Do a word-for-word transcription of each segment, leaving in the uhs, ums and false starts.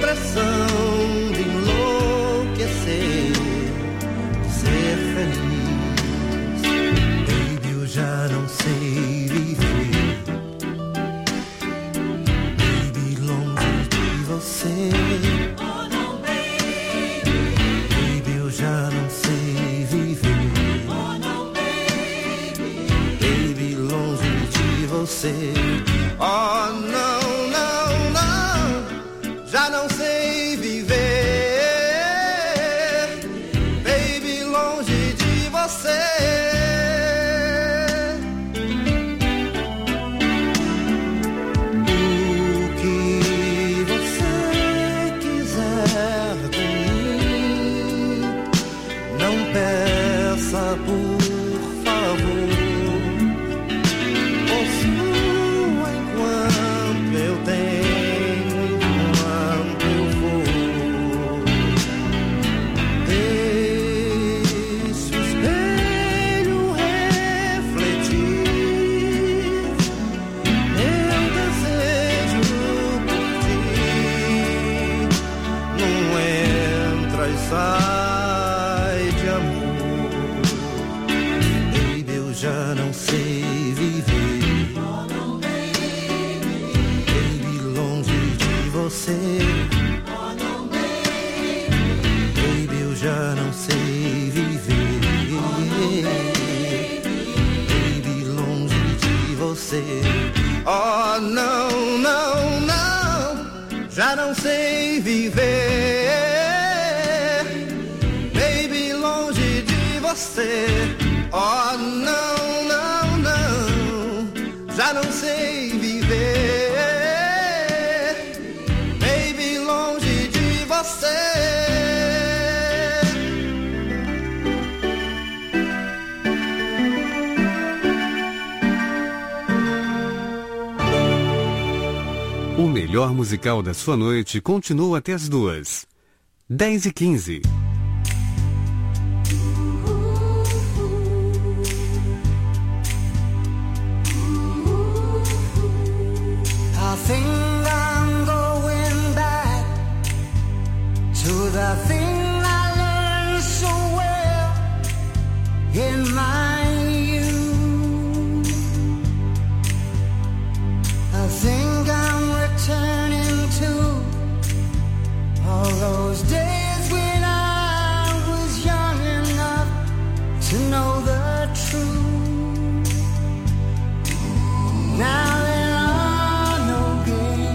impressão de enlouquecer, de ser feliz. Baby, eu já não sei viver, baby, longe de você. Oh, não, baby. Baby, eu já não sei viver, oh, não, baby. Baby, longe de você. Oh, não, não, não, já não sei viver, baby, longe de você. O que você quiser de mim, não peça, por favor. Possua enquanto eu tenho, enquanto eu vou. Deixe o espelho refletir meu desejo por ti. Não entra e sai de amor, baby, eu já não sei viver, baby, longe de você. Baby, eu já não sei viver, baby, longe de você. Oh, não, não, não, já não sei viver, baby, longe de você. Oh, não, não, não, já não sei viver, baby, longe de você. O melhor musical da sua noite continua até as duas. dez e quinze. I think I'm going back to the thing I learned so well in my youth. I think I'm returning to all those days when I was young enough to know the truth. Now there are no games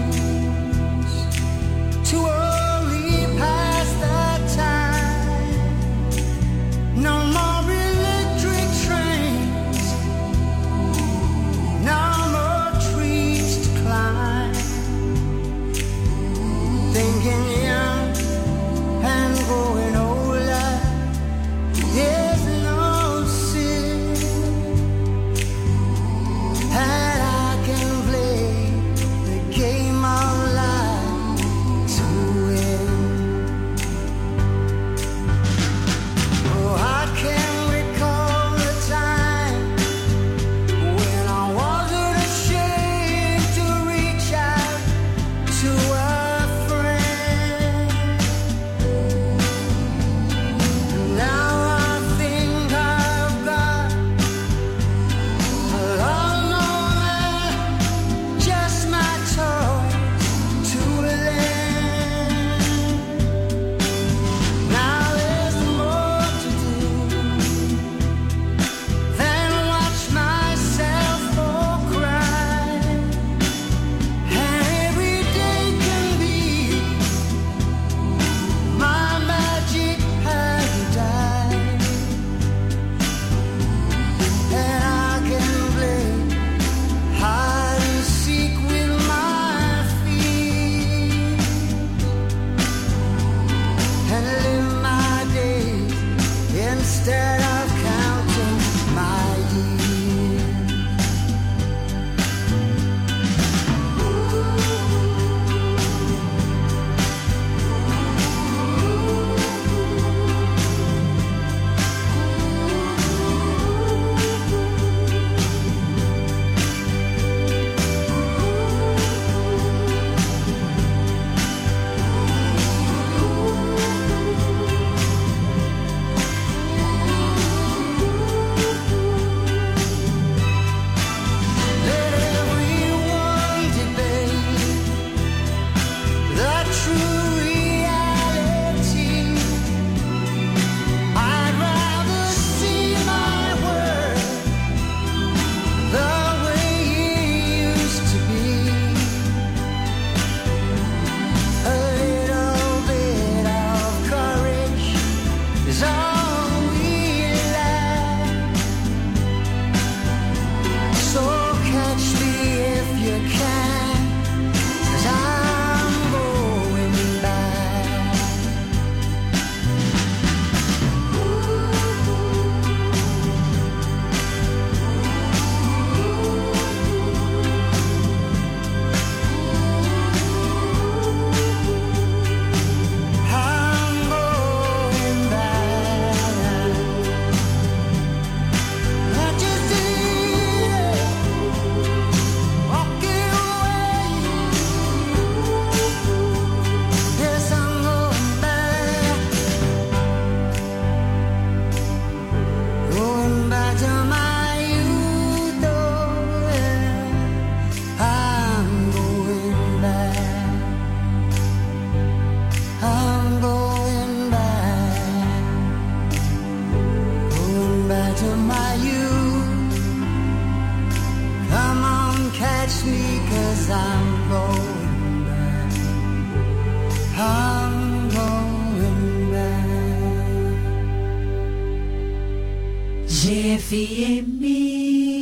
G F E M E.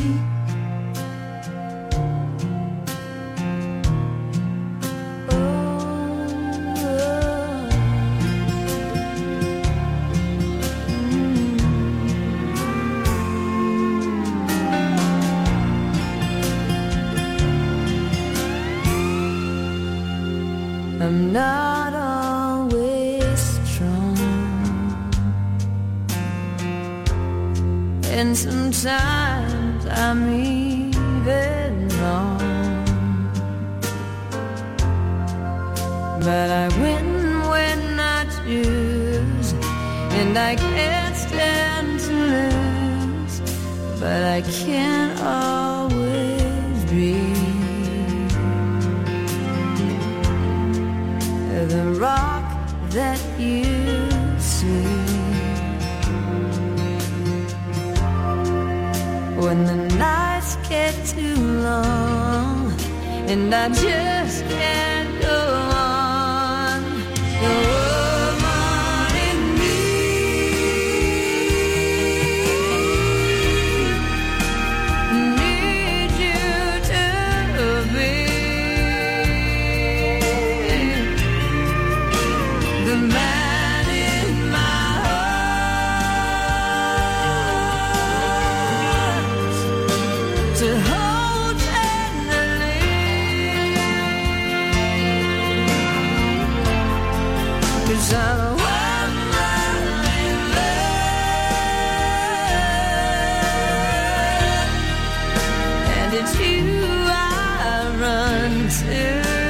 I'm not always strong, and sometimes I'm even wrong, but I win when I choose, and I can't stand to lose, but I can't always be the rock that you see. When the nights get too long and I just can't go on, the woman in me needs you to be the man in my heart to hold tenderly, 'cause I'm a woman in love, and it's you I run to.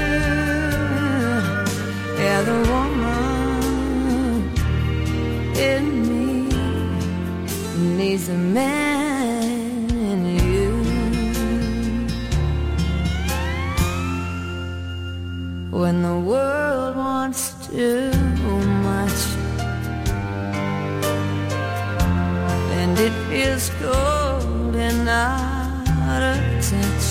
Yeah, the woman in me needs a man in you. When the world wants too much and it feels cold and out of touch,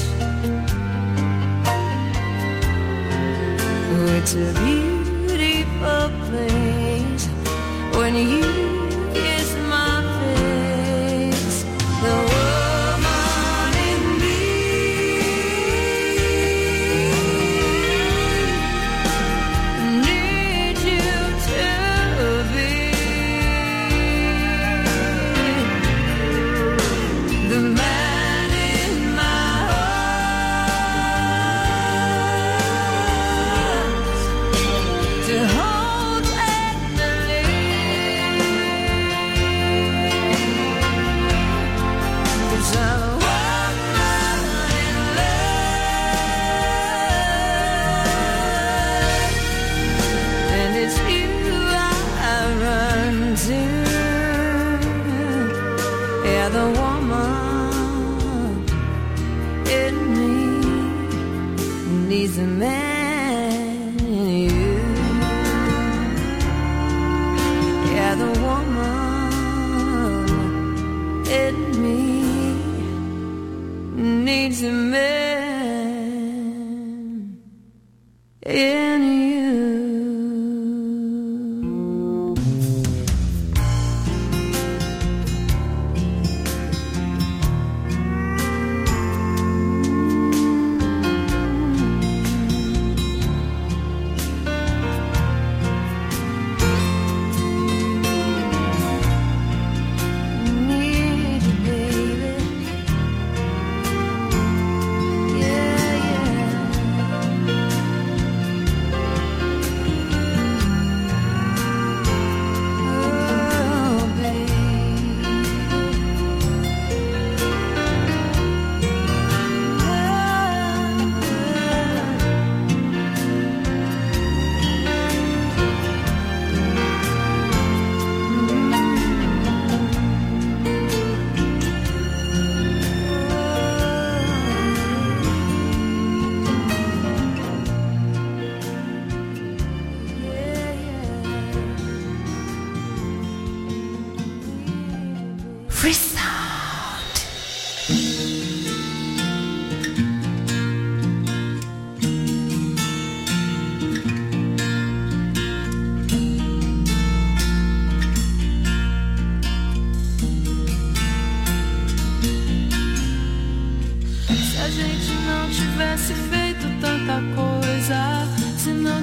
oh, it's a beautiful place when you kiss my face. The woman in me needs you to be the man in my heart to hold tenderly, 'cause I'm a woman in love, and it's you I run to. Yeah, the woman in me needs a man in you. Yeah, the woman in me needs a man in you.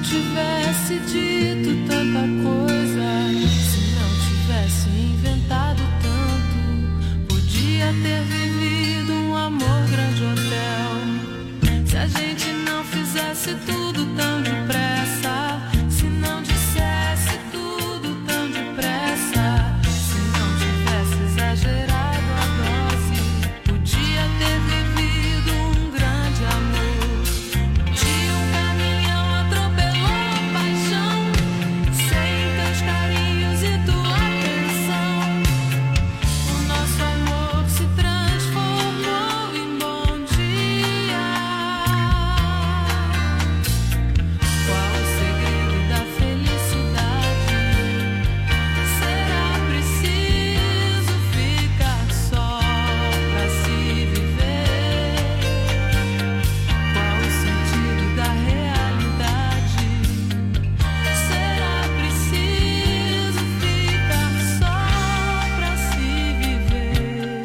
tivesse dito tanta coisa, se não tivesse inventado tanto, podia ter vivido um amor grande hotel. Se a gente não fizesse tudo tão depressa, se não dissesse tudo tão depressa, se não tivesse exagerado a dose, podia ter vivido um grande amor. De um caminhão atropelou a paixão, sem teus carinhos e tua atenção. O nosso amor se transformou em bom dia. Qual o segredo da felicidade? Será preciso ficar só pra se viver? Qual o sentido da realidade? Será preciso ficar só pra se viver?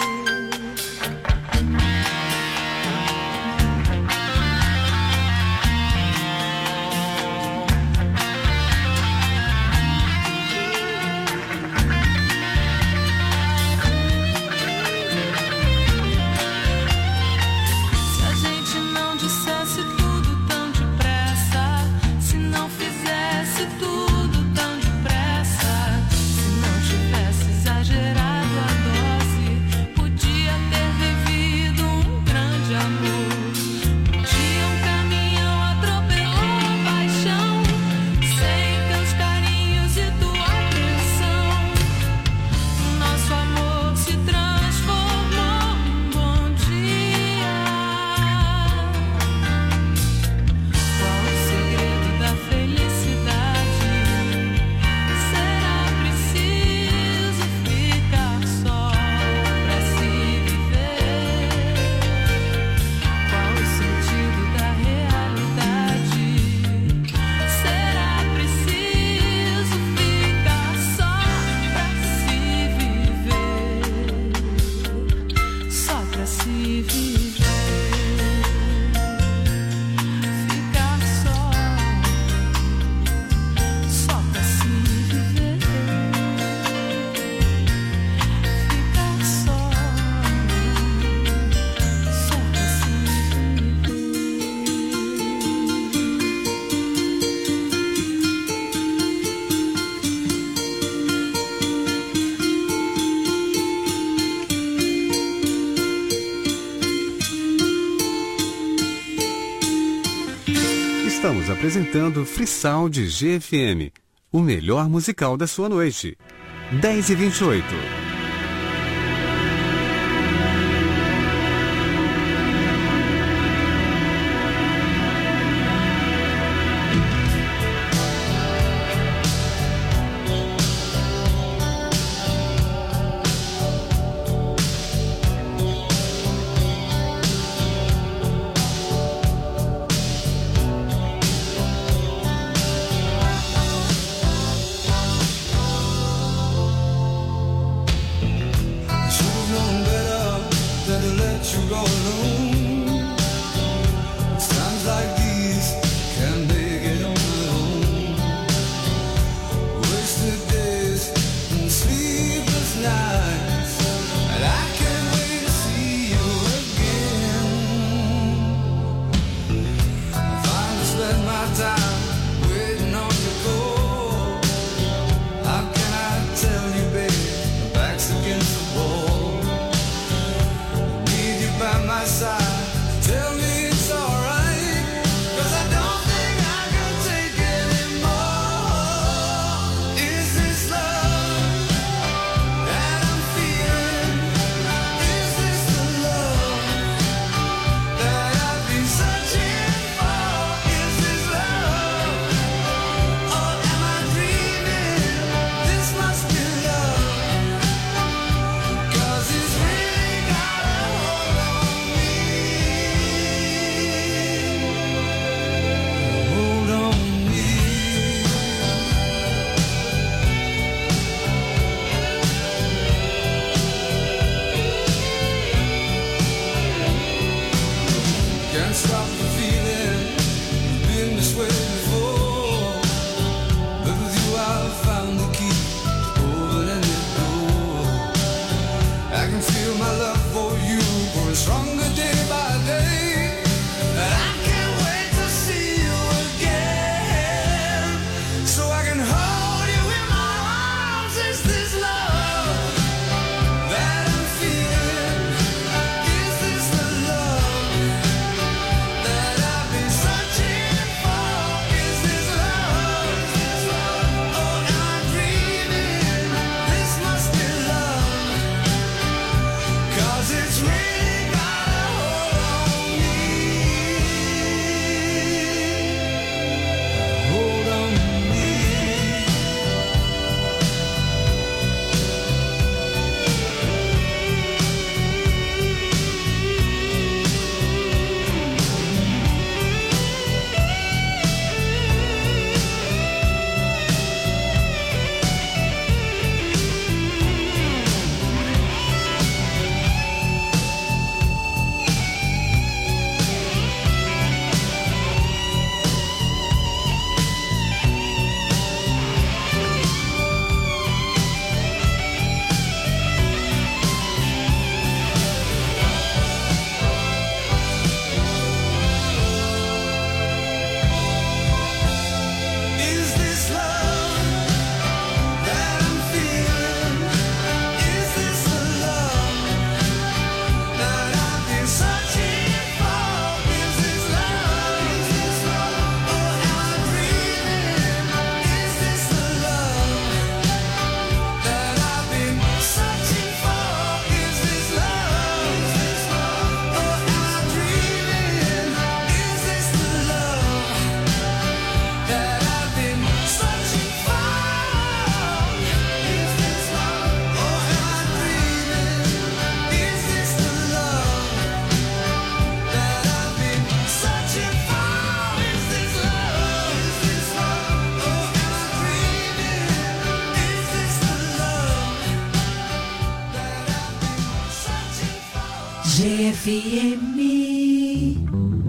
Se a gente não dissesse tudo tão depressa, se não fizesse tudo tão depressa, se não tivesse exagerado a dose, podia ter vivido um grande amor. Podia um caminhão atropelou a paixão, sem teus carinhos e tua atenção. O nosso amor se transformou em bom dia. Qual o segredo da felicidade? Será preciso ficar só pra se viver? Qual o sentido da realidade? Será preciso ficar só pra se viver? Só pra se viver. Ficar só, só pra se viver. Ficar só, só pra se viver. Estamos apresentando Frisound G F M, o melhor musical da sua noite. dez e vinte e oito. F M.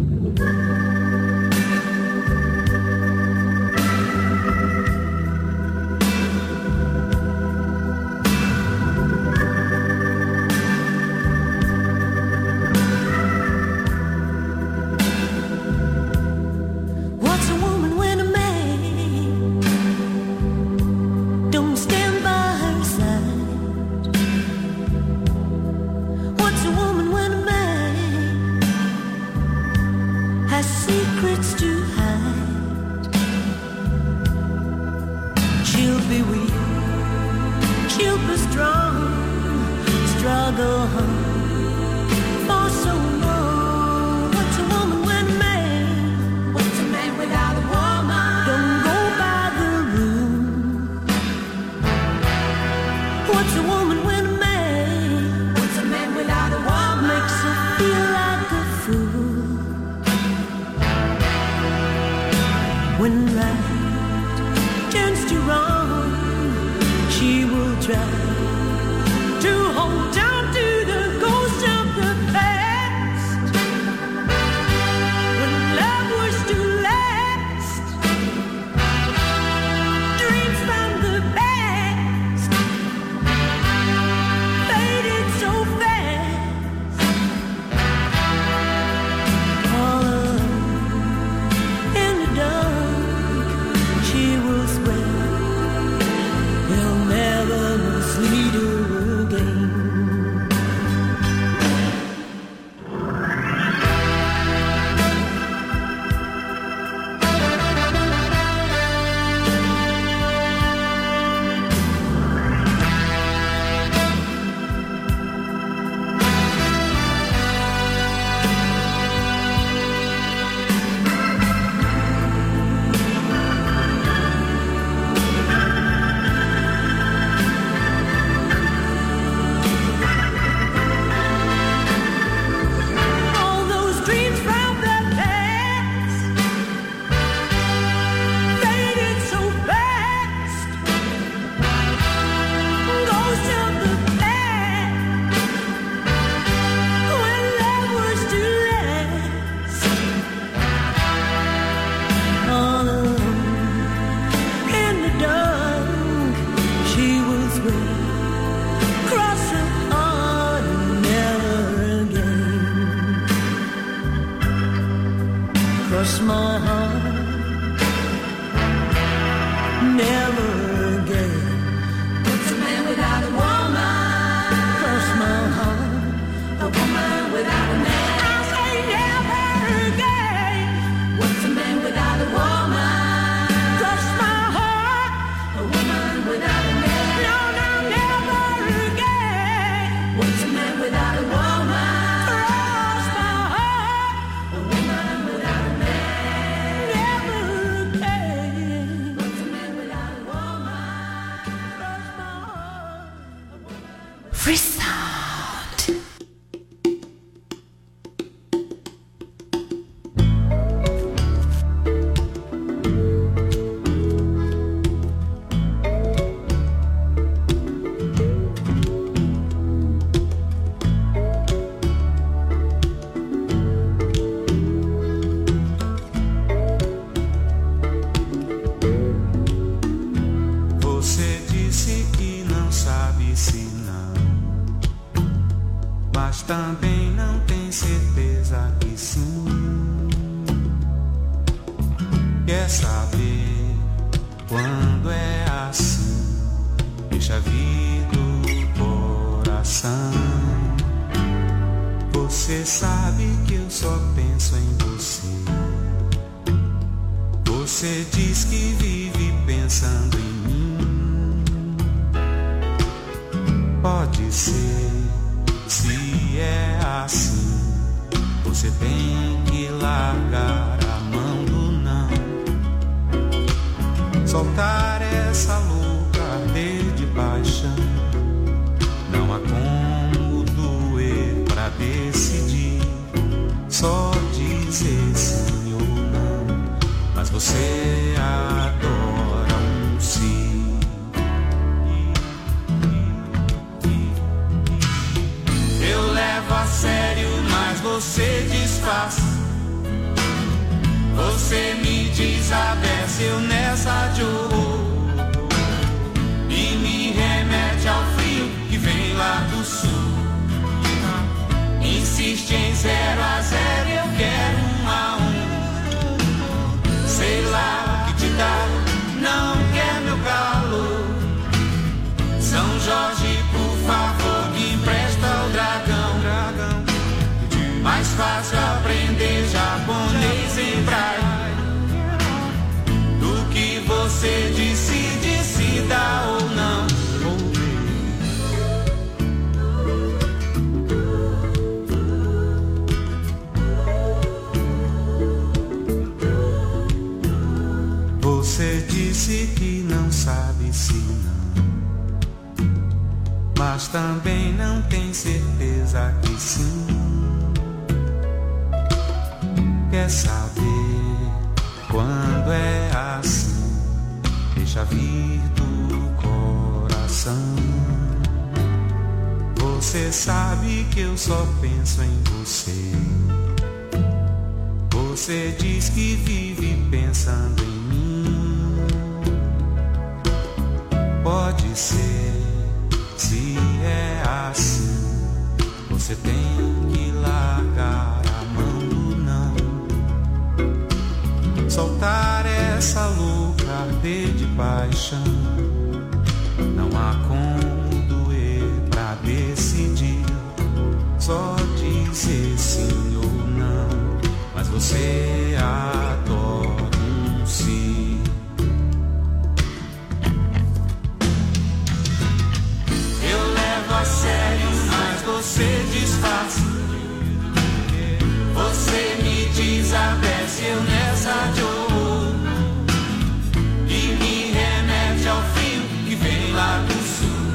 Também não tem certeza que sim. Quer saber quando é assim? Deixa vir do coração. Você sabe que eu só penso em você. Você diz que vive pensando em mim. Pode ser. Se é assim, você tem que largar a mão do não. Soltar essa louca arder de paixão. Não há como doer pra decidir. Só dizer sim ou não. Mas você adora um sim. Levo a sério, mas você me desabece eu nessa de horror e me remete ao frio que vem lá do sul. Insiste em zero a zero, eu quero um a um. Sei lá o que te dá, não quer meu calor. São Jorge, por favor, me empresta o dragão. Mais fácil aprender japonês em braille do que você decide se dá ou não. Você disse que não sabe se não, mas também não tem certeza que sim. Quer saber quando é assim? Deixa vir do coração. Você sabe que eu só penso em você. Você diz que vive pensando em mim. Pode ser, se é assim, você tem que largar a mão do não. Soltar essa louca arder de paixão. Não há como doer pra decidir. Só dizer sim ou não. Mas você adora um sim. Eu levo a sério, mas você disfarça. Você me desabece eu nessa de horror e me remete ao frio que vem lá do sul.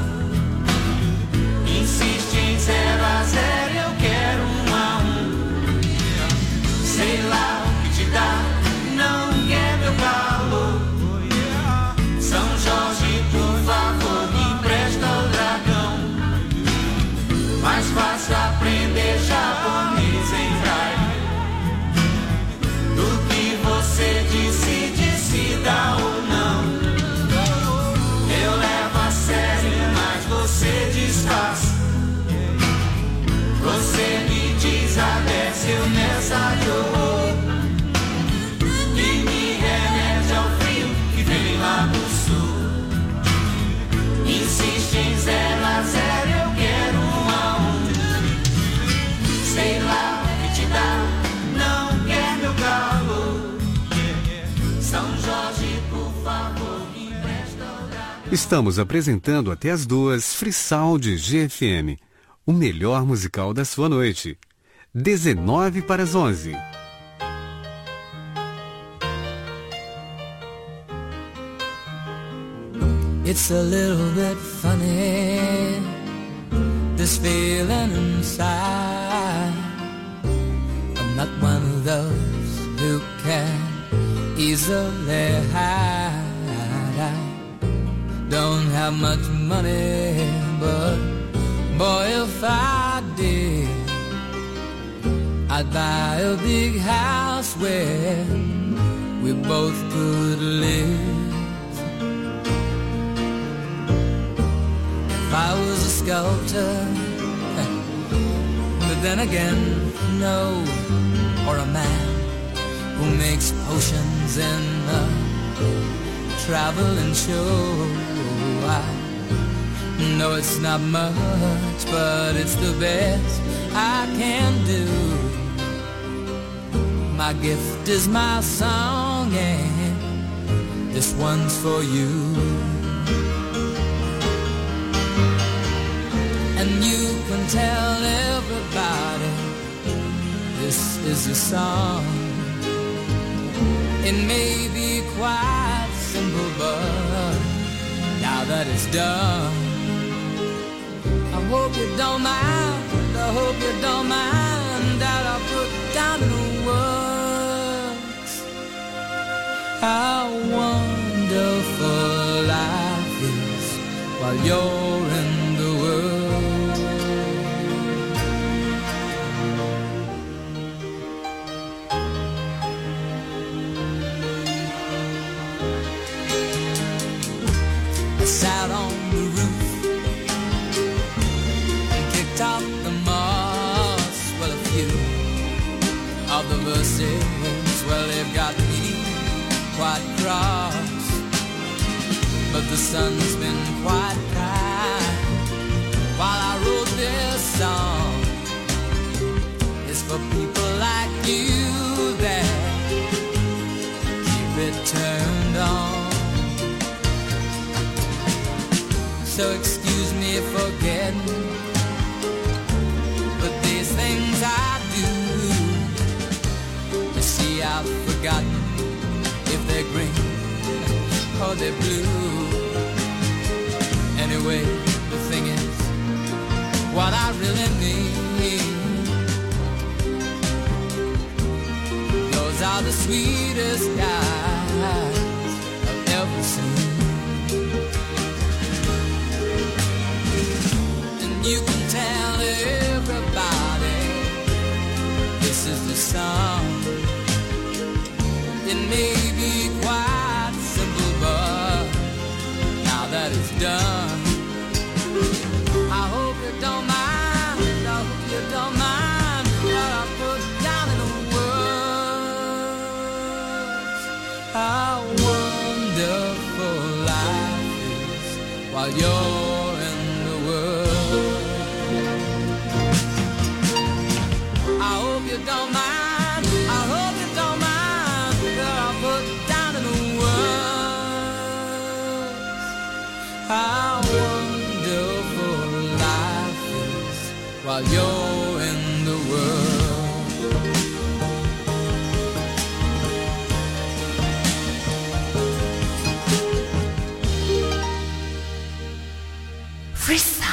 Insiste em zero a zero, eu quero um a um. Sei lá o que te dá, não quer meu calor. São Jorge, por favor, me empresta o dragão. Mais fácil aprender japonês em braille do que você decide se dá ou não. Eu levo a sério, mas você disfarça. Você me desabece eu nessa de horror e me remete ao frio que vem lá do sul. Insiste em zero a zero, eu quero um a um. Sei lá o que te dá, não quer meu calor. São Jorge, por favor, me empresta o dragão. Estamos apresentando até as duas Frisaudi G F M, o melhor musical da sua noite. dezenove para as onze. It's a little bit funny, this feeling inside. I'm not one of those who can easily hide. I don't have much money, but boy, if I did, I'd buy a big house where we both could live. If I was a sculptor, but then again, no, or a man who makes potions in a traveling show. I know it's not much, but it's the best I can do. My gift is my song, and this one's for you. And you can tell everybody this is a song. It may be quite simple, but now that it's done, I hope you don't mind, I hope you don't mind that I put down in words how wonderful life is while you're in the world. I sat on the roof and kicked out the moss. Well, a few of the verses, well, they've got me quite cross. But the sun's been quite bright while I wrote this song. It's for people like you that keep it turned on. So excuse me for getting, but these things I do, you see I've forgotten if they're green or they're blue. Anyway, the thing is, what I really need, those are the sweetest guys I've ever seen. And you can tell everybody this is the song. It may be quite simple, but now that it's done, I hope you don't mind, I hope you don't mind what I put down in the words. How wonderful life is while you're in the world. I hope you don't mind, I hope you don't mind what I put down in the words. How wonderful life is while you're in the world. Free sound.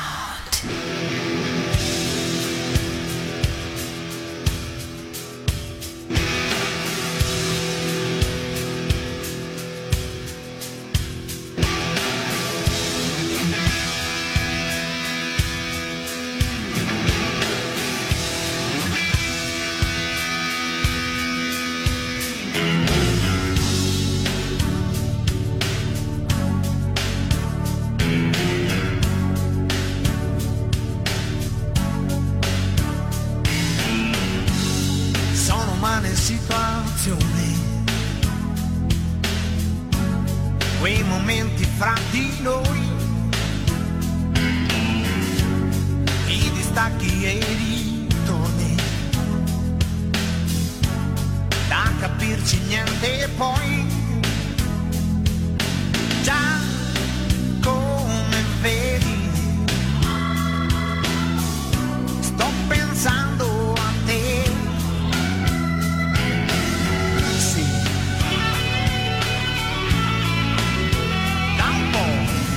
Sono umane situazioni, quei momenti fra di noi, i distacchi e i ritorni, da capirci niente e poi già come vedi sto pensando a te. Sì, da un po'.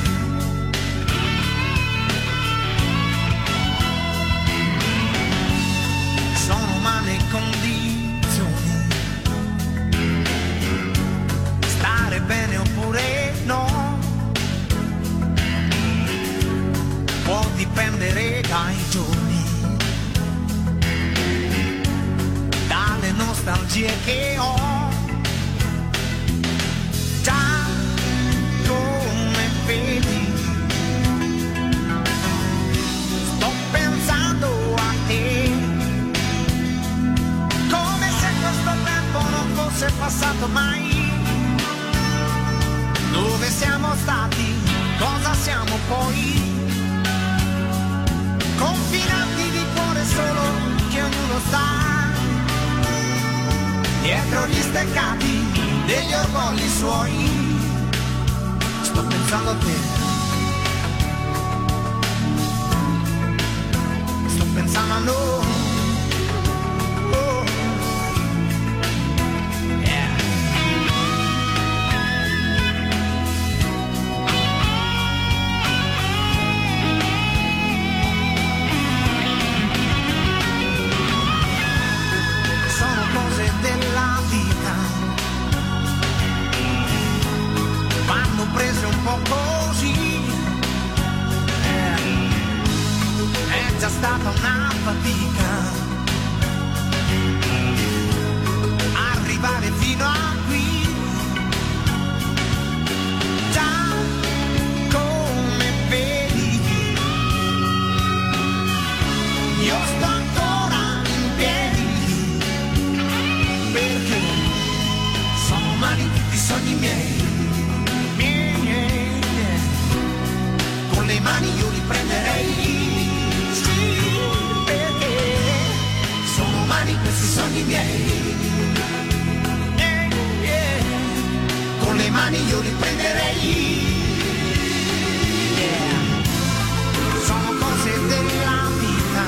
Sono umane condizioni, stare bene oppure no, può dipendere dai giorni, dalle nostalgie che ho, già come vedi sto pensando a te, come se questo tempo non fosse passato mai. Dove siamo stati, cosa siamo poi, confinati di cuore solo che ognuno sta dietro gli steccati degli orgogli suoi. Sto pensando a te, sto pensando a noi. Oh. Yeah. Sono cose della vita, vanno prese un po' così. Eh, è già stata una fatica arrivare fino a qui, già riprenderei. Yeah. Sono cose della vita,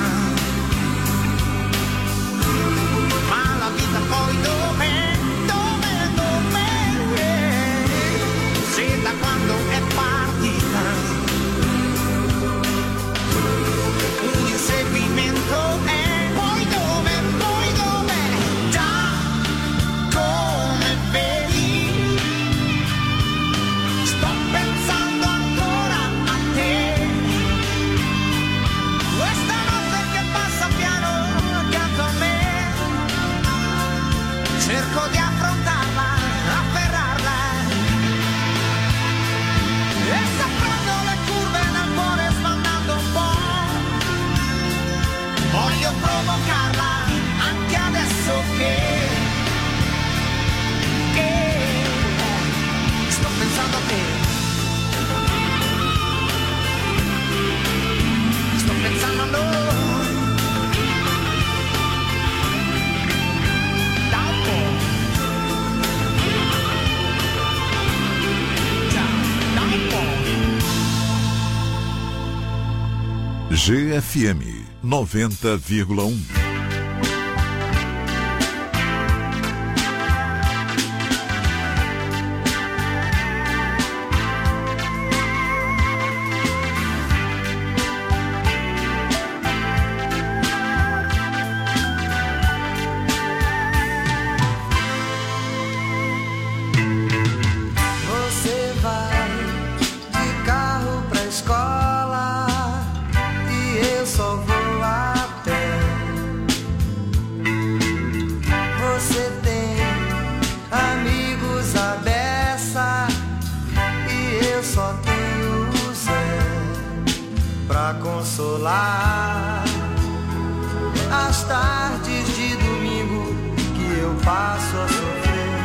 ma la vita poi dov'è, dov'è, dov'è? Se da quando è partita un inseguimento è. Cerco di affrontarla, afferrarla e saprando le curve nel cuore sbandando un po'. Voglio provocarla anche adesso che, che sto pensando a te. Sto pensando a noi. G F M noventa vírgula um. Consolar as tardes de domingo que eu passo a sofrer,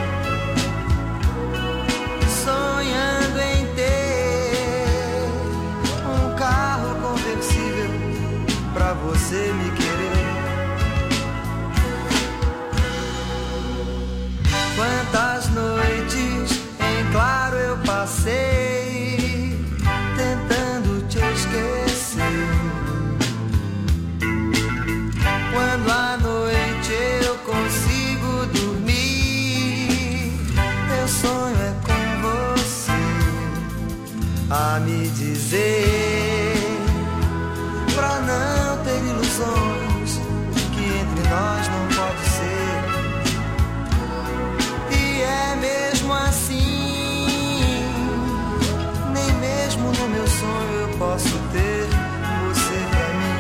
sonhando em ter um carro conversível pra você me querer. Quantas noites em claro eu passei tentando te esquecer. Quando à noite eu consigo dormir, meu sonho é com você a me dizer, pra não ter ilusões, que entre nós não pode ser. E é mesmo assim, nem mesmo no meu sonho eu posso ter você pra mim.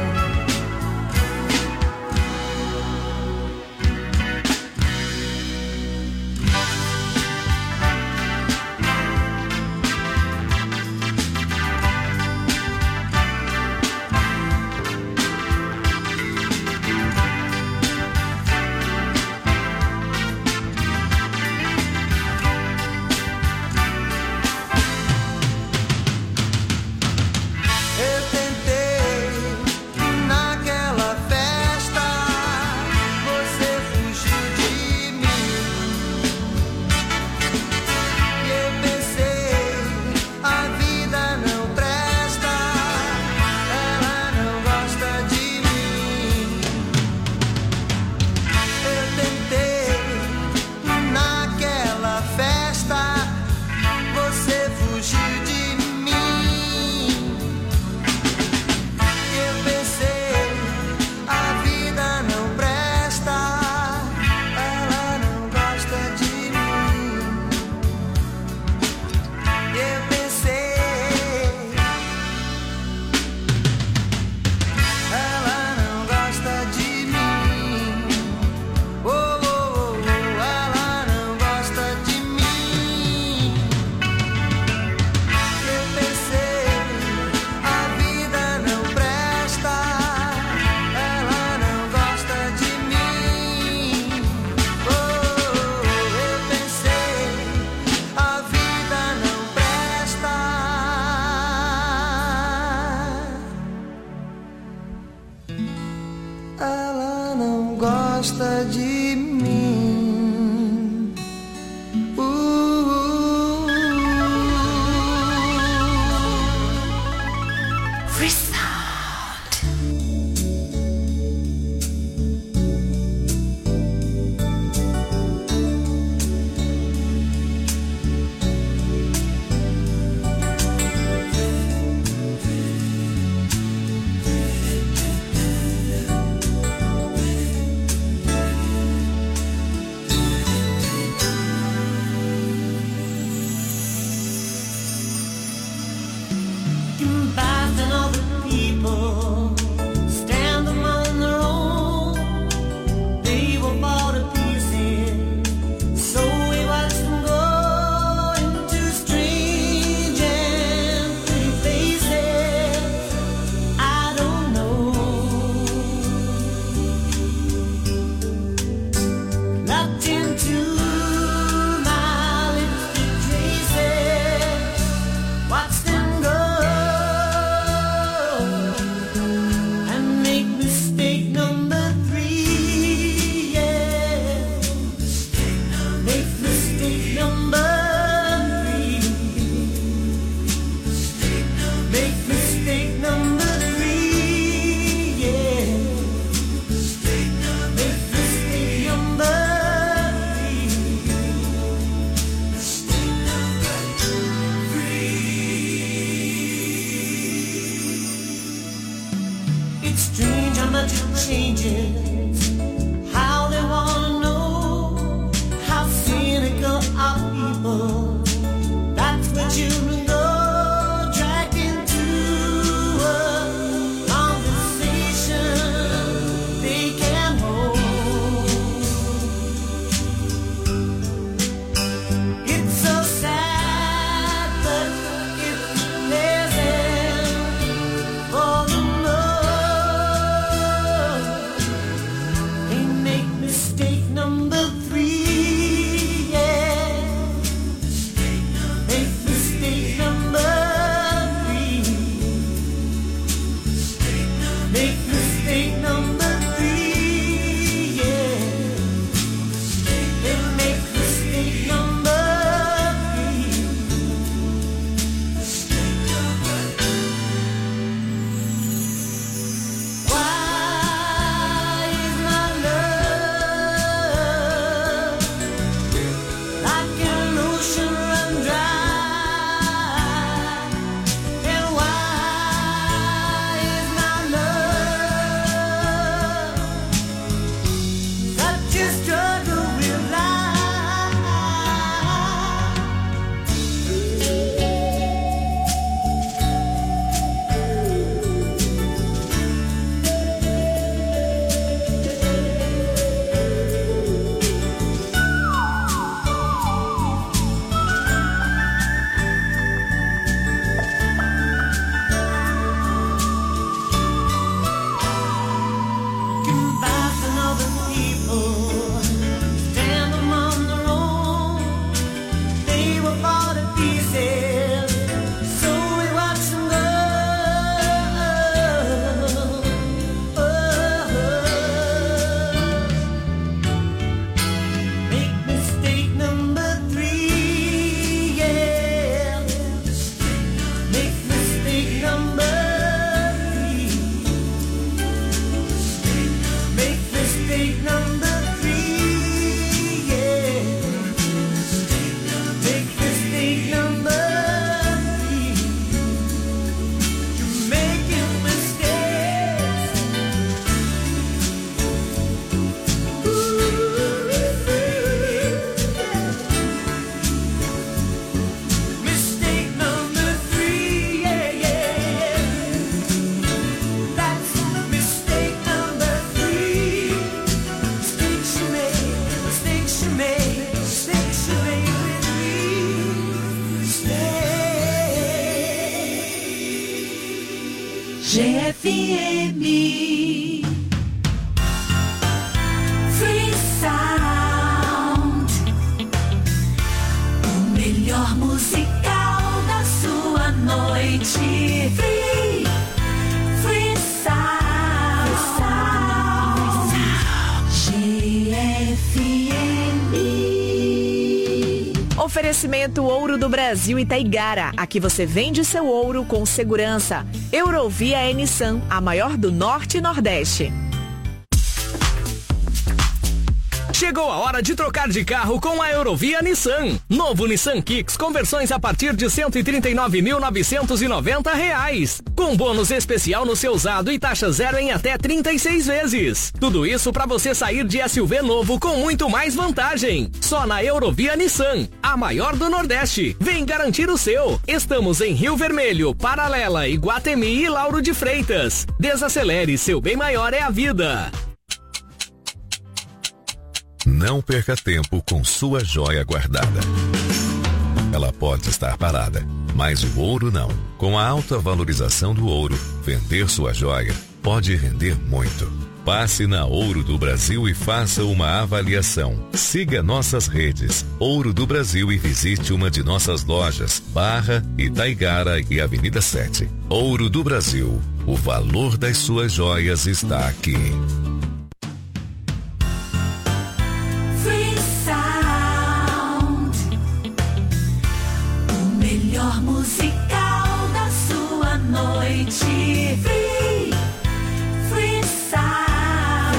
gosta de mim. Uh, uh, uh. It's strange how much it changes, how they wanna know, how cynical are people. That's what you know, dragged into a conversation they can't hold. It's so sad, but it's pleasant for the love. They make mistake number three, yeah. Make mistake number three. Make mistake number three, yeah. They make mistake number three. Why is my love like an ocean run dry? And why is my love such a struggle with life? Comparison of the people stand among their own. They were bought to pieces, so we watch them go. Make mistake number three, yeah. Make mistake number three. Make mistake number three, yeah. Make mistake number three. You're making mistakes. Mistake number three, yeah, yeah. That's mistake number three. Mistakes you made, mistakes you made, mistakes you made with me. Mistakes. G F M Free Sound, o melhor musical da sua noite. Free, Free Sound, G F M. Oferecimento Ouro do Brasil e Taigara. Aqui você vende seu ouro com segurança. Eurovia é Nissan, a maior do Norte e Nordeste. Chegou a hora de trocar de carro com a Eurovia Nissan. Novo Nissan Kicks com versões a partir de cento e trinta e nove mil novecentos e noventa reais. Com bônus especial no seu usado e taxa zero em até trinta e seis vezes. Tudo isso para você sair de S U V novo com muito mais vantagem. Só na Eurovia Nissan, a maior do Nordeste. Vem garantir o seu. Estamos em Rio Vermelho, Paralela, Iguatemi e Lauro de Freitas. Desacelere, seu bem maior é a vida. Não perca tempo com sua joia guardada. Ela pode estar parada, mas o ouro não. Com a alta valorização do ouro, vender sua joia pode render muito. Passe na Ouro do Brasil e faça uma avaliação. Siga nossas redes Ouro do Brasil e visite uma de nossas lojas, Barra, Itaigara e Avenida sete. Ouro do Brasil, o valor das suas joias está aqui. Free Sound, o melhor musical da sua noite. Free, Free Sound,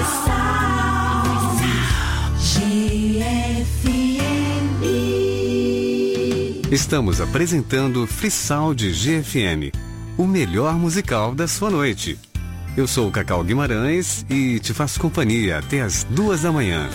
G F M. Estamos apresentando Free Sound G F M, o melhor musical da sua noite. Eu sou o Cacau Guimarães e te faço companhia até as duas da manhã.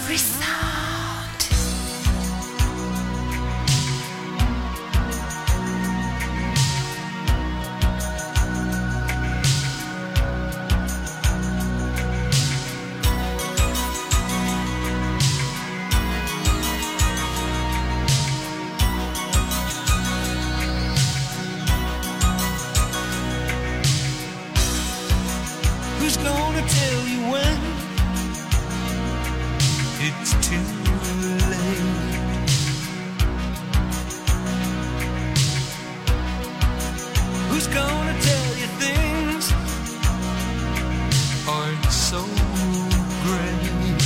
Who's gonna tell you when it's too late? Who's gonna tell you things aren't so great?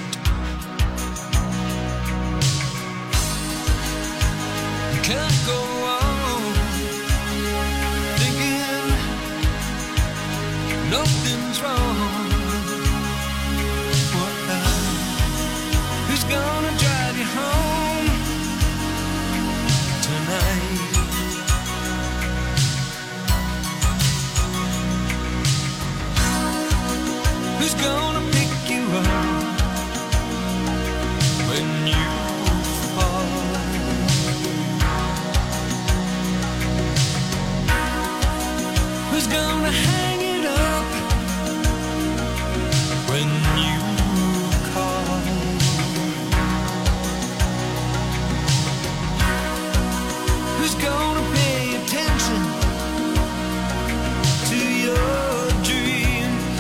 You can't go on thinking nothing's wrong. What now? Who's gonna drive you home tonight? Who's gonna pick you up when you fall? Who's gonna hang it up when you call? Who's gonna pay attention to your dreams?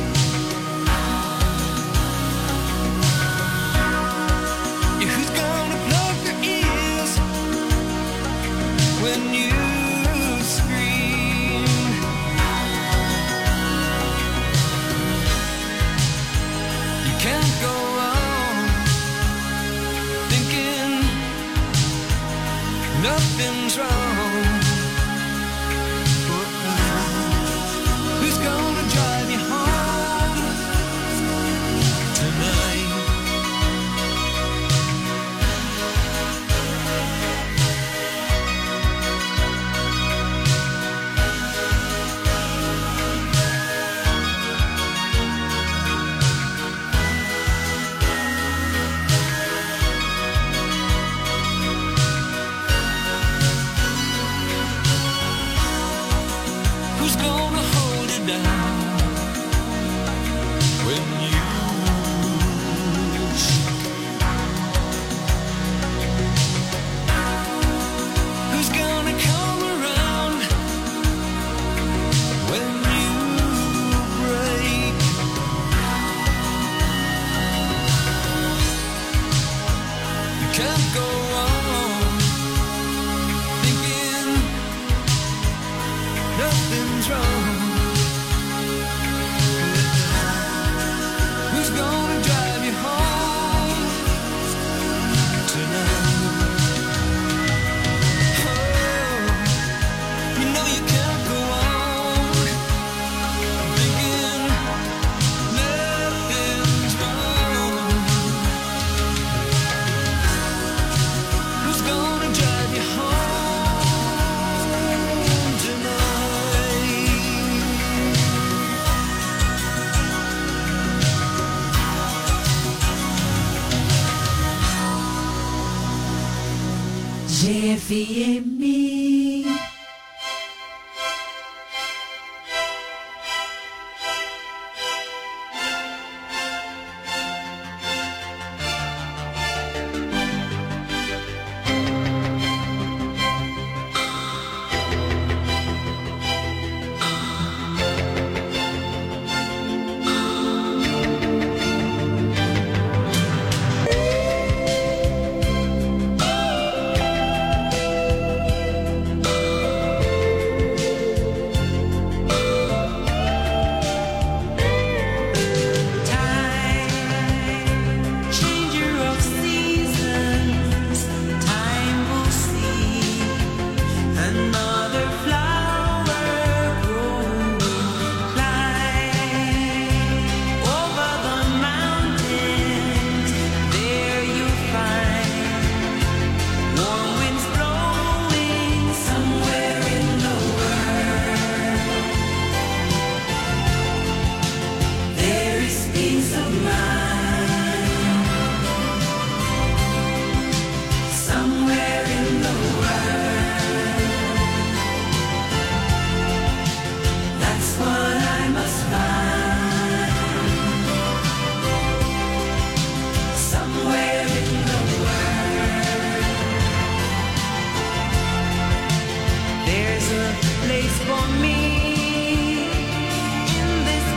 Yeah, who's gonna plug their ears when you scream? You can't go on thinking nothing's wrong. Who's gonna drive you home tonight? Who's gonna hold it down when you shake? Who's gonna come around when you break? You can't go on thinking nothing's wrong. Who's gonna drive you home tonight? Oh, you know you can't go on thinking nothing's wrong. Who's gonna drive you home tonight? G F M. There's a place for me in this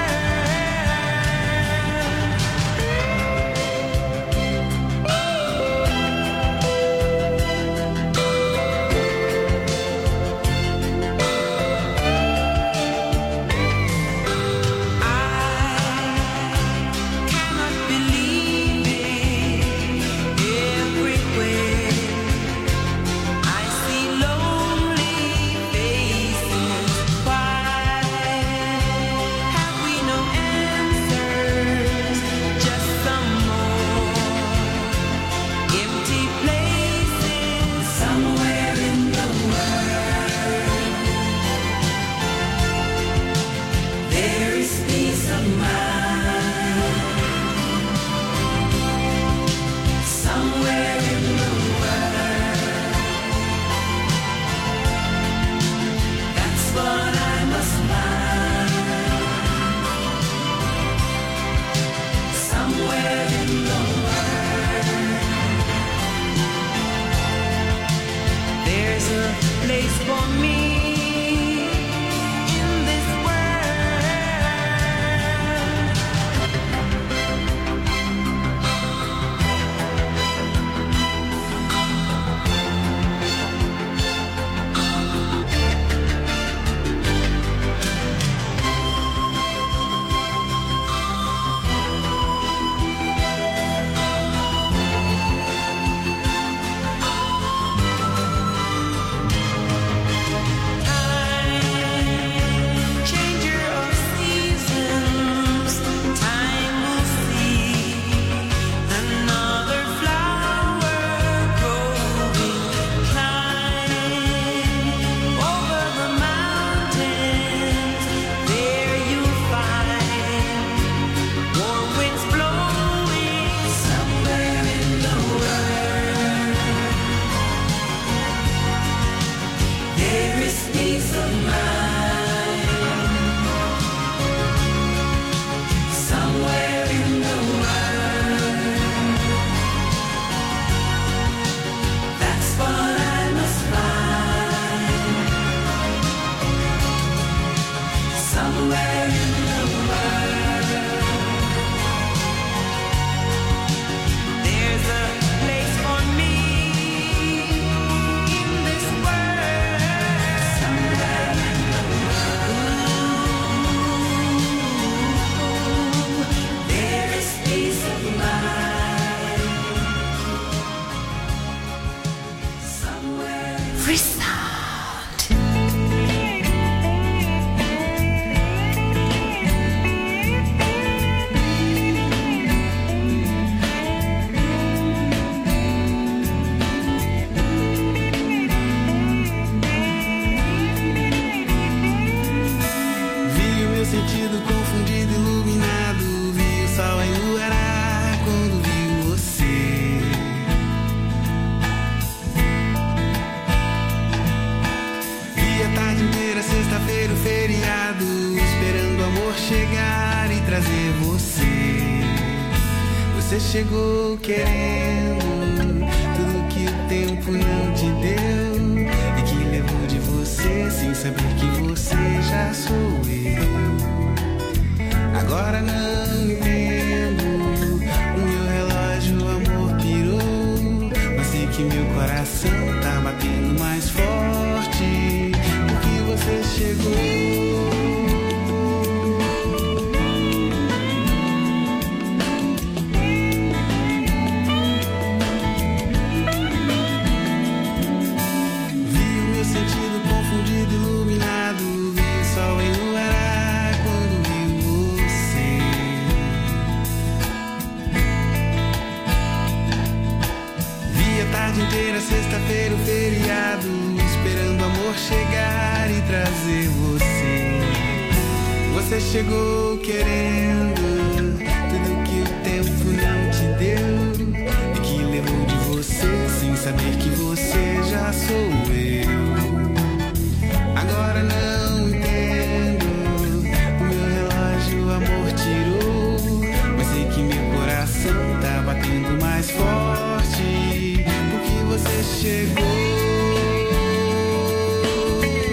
chegou querendo tudo que o tempo não te deu e que levou de você sem saber que você já sou eu. Agora não entendo, o meu relógio o amor pirou, mas sei que meu coração tá batendo mais forte porque você chegou. Sexta-feira, o feriado, esperando o amor chegar e trazer você. Você chegou querendo tudo que o tempo não te deu e que levou de você sem saber que você já sou eu. Agora não entendo, o meu relógio o amor tirou, mas sei que meu coração tá batendo mais forte. Você chegou.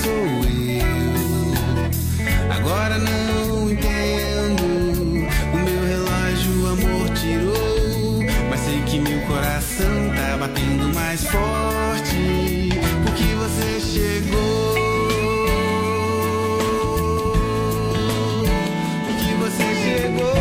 sou eu. Agora não entendo. O meu relógio o amor tirou, mas sei que meu coração tá batendo mais forte, porque você chegou. Porque você chegou.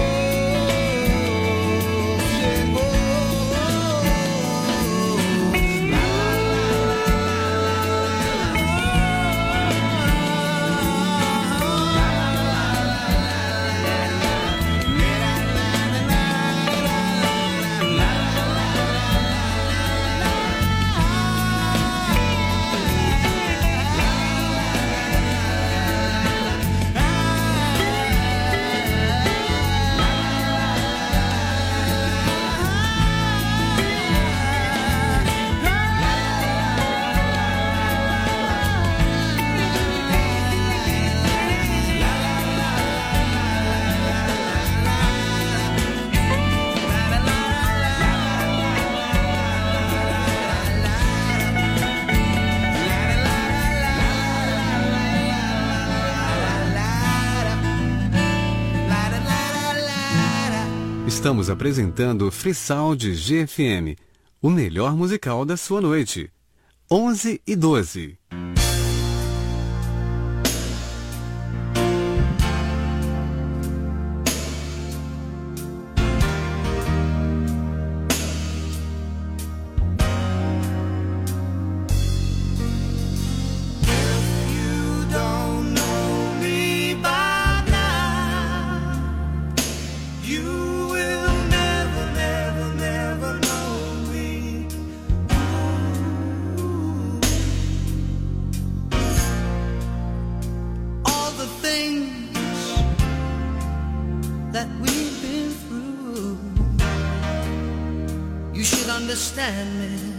Estamos apresentando Frisaud G F M, o melhor musical da sua noite. onze e doze. Understand me.